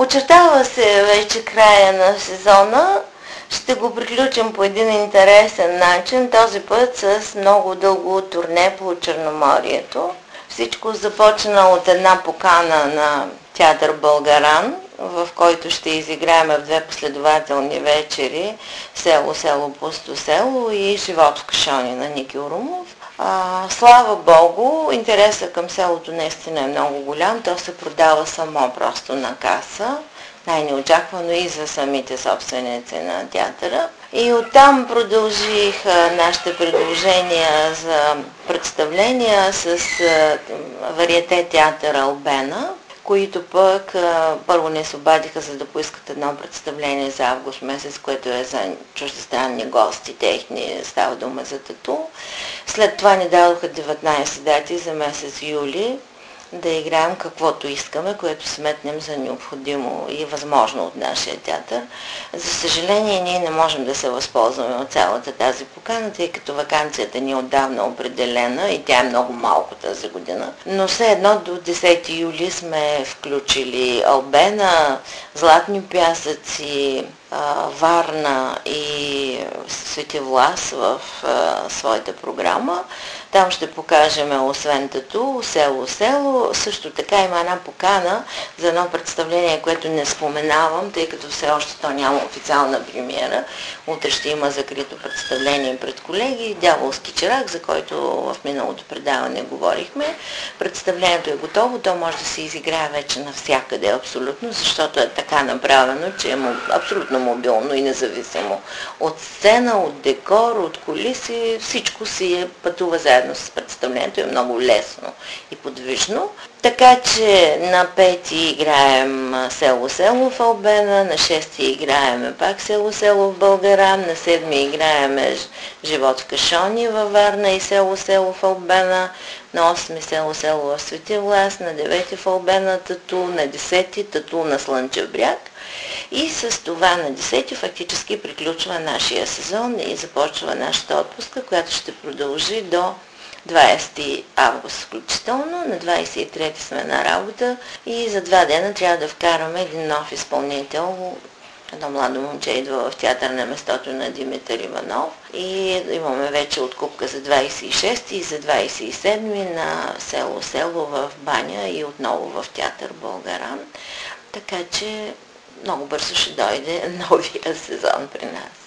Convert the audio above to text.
Очертава се вече края на сезона. Ще го приключим по един интересен начин, този път с много дълго турне по Черноморието. Всичко започна от една покана на театър Българан, в който ще изиграем в 2 последователни вечери Село, пусто село и Живот в кашони на Ники Урумов. Слава Богу, интересът към селото наистина е много голям. То се продава само просто на каса, най-неочаквано и за самите собственици на театъра. И оттам продължиха нашите предложения за представления с вариете театър Албена, които пък първо не се обадиха, за да поискат едно представление за август месец, което е за чуждестранни гости техни, става дума за тату. След това ни дадоха 19 дати за месец юли да играем каквото искаме, което сметнем за необходимо и възможно от нашия театър. За съжаление, ние не можем да се възползваме от цялата тази покана, тъй като ваканцията ни е отдавна определена и тя е много малко тази година. Но все едно до 10 юли сме включили Албена, Златни пясъци, Варна и Свети Влас в своята програма. Там ще покажем, освен тату, село. Също така има една покана за едно представление, което не споменавам, тъй като все още то няма официална премиера. Утре ще има закрито представление пред колеги, Дяволски чирак, за който в миналото предаване говорихме. Представлението е готово, то може да се изиграе вече навсякъде абсолютно, защото е така направено, че е абсолютно мобилно и независимо от сцена, от декор, от кулиси, всичко си е пътува заедно с представлението, е много лесно и подвижно. Така че на 5 играем Село в Албена, на 6 играем пак Село в Българан, на 7 играем Живот в кашони във Варна и Село в Албена, на 8 Село в Свети Влас, на 9 в Албена тату, на 10 тату на Слънчев бряг. И с това на 10 фактически приключва нашия сезон и започва нашата отпуска, която ще продължи до 20 август включително. На 23 сме на работа и за 2 дена трябва да вкараме един нов изпълнител. Едно младо момче идва в театър на местото на Димитър Иванов и имаме вече откупка за 26 и за 27 на село в Баня и отново в театър Българан. Така че много бързо ще дойде новия сезон при нас.